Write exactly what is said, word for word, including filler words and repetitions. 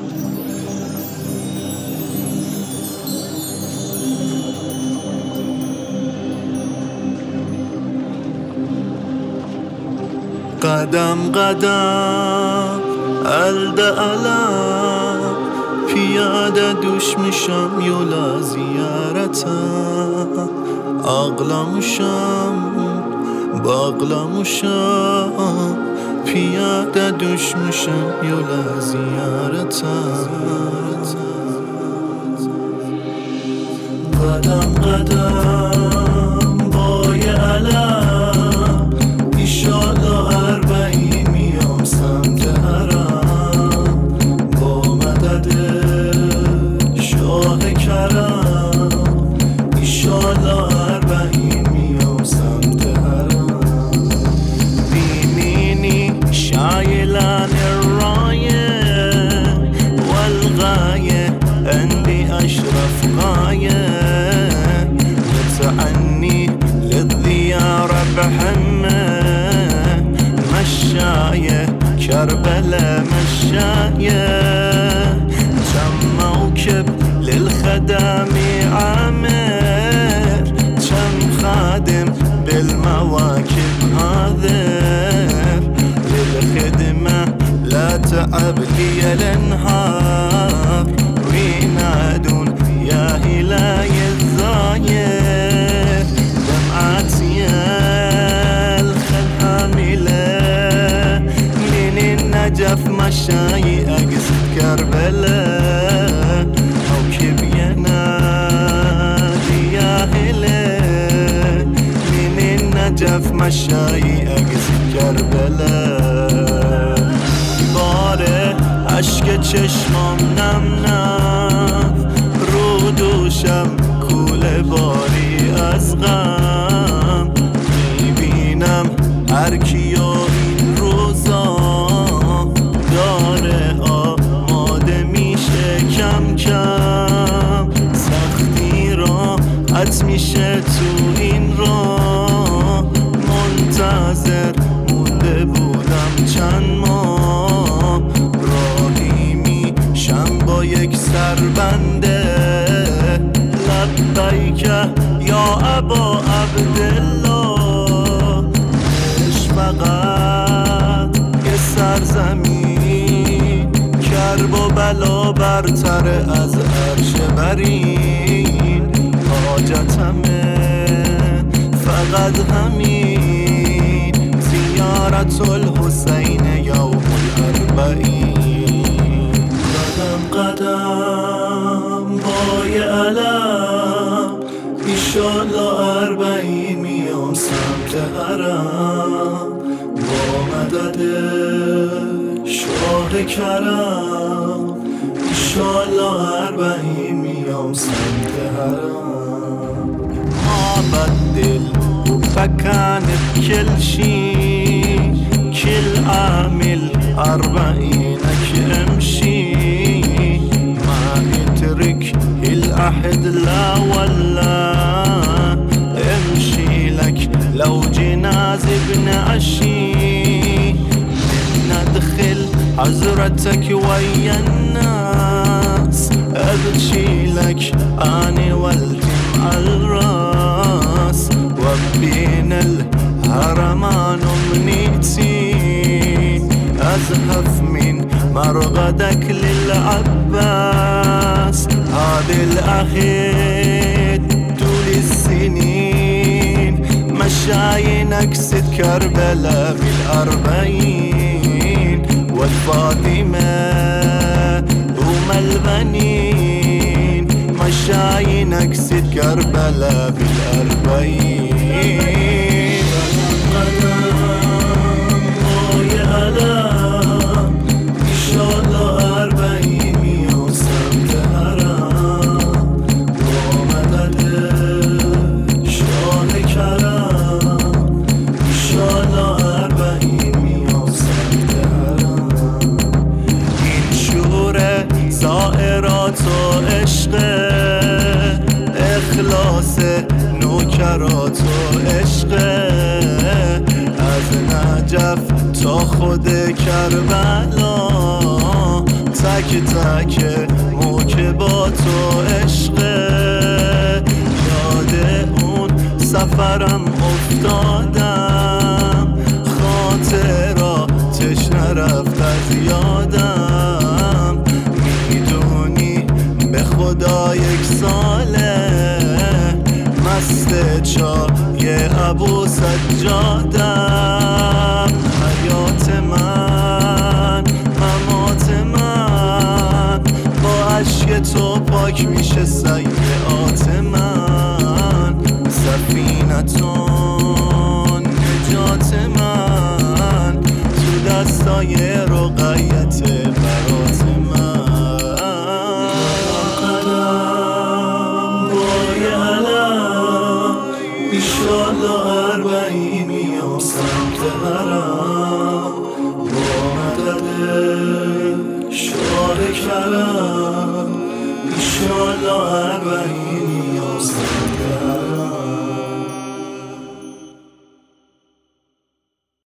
قدم قدم الده علم پیاده دوش میشم یولا زیارتم اقلاموشم باقلاموشم پیاده دوش میشم یولا زیارتم قدم قدم بای علم ایشالا اربعی میام سمت حرم با مدد شاه کرم ایشالا اربعی میام سمت حرم بيميني شايلان الراية والغاية عندي أشرف غاية متعني للزيارة بحمة مشاية كربلاء مشاية كم موكب للخدم عامر كم خادم بالمواكب هاذر للخدمة لا تعب لي الانهار وينادون يا إلهي الزاير دمعات يا الخل حاملة من النجف مشاي أقصد كربلاء موكب ينادي يا هلال من النجف مشاي أقصد كربلاء باره عشق چشمام نم نم رو دوشم کوله باری از غم میبینم هر کیو این روزا داره آماده میشه کم کم سختی را حت میشه تو این را منتظر مونده بودم چند ماه راهی میشم با یک سربنده لبیک یا ابا عبدالله عشق فقط یه سرزمین کرب و بلا برتر از عرش برین حاجتمه فقط همین زیارت الحسین یوم الاربعین قدم قدم بای علم ایشالا اربعین میام سمت حرم با مدد شاه کرم ایشالا اربعین میام سمت حرم ما بدل وفكانت كل شي كل عامل أربعينك امشي ما يترك الأحد لا ولا امشي لك لو جناز ابن عشي ندخل حضرتك ويا الناس ابشي لك اني والتم الراس وبين الهرمان امنيتي ازهف من مرغدك للعباس هذا الاخيد طول السنين مشاينك ست كربلاء بالاربعين والفاطمة ام البنين مشاينك ست كربلاء بالاربعين قدم بای علم ایشالا اربعین میام سمت حرم با مدد شاه کرم ایشالا اربعین میام سمت حرم این شور زائرات و عشق اخلاص نوکرات و عشق از نجف تا خود کربلا تک تک موکبات و عشقه. یاد اون سفرم افتادم، خاطراتش نرفت از یادم. میدونی به خدا یک ساله مست چای ابو سجادم. حیات من ممات من با عشق تو پاک میشه سیئات من. سفینتون نجات من تو دستای رقیت برات من. قلم بای علم ایشالله اربعی میام سمت حرم. با مدد شعار کرم ایشالله اربعی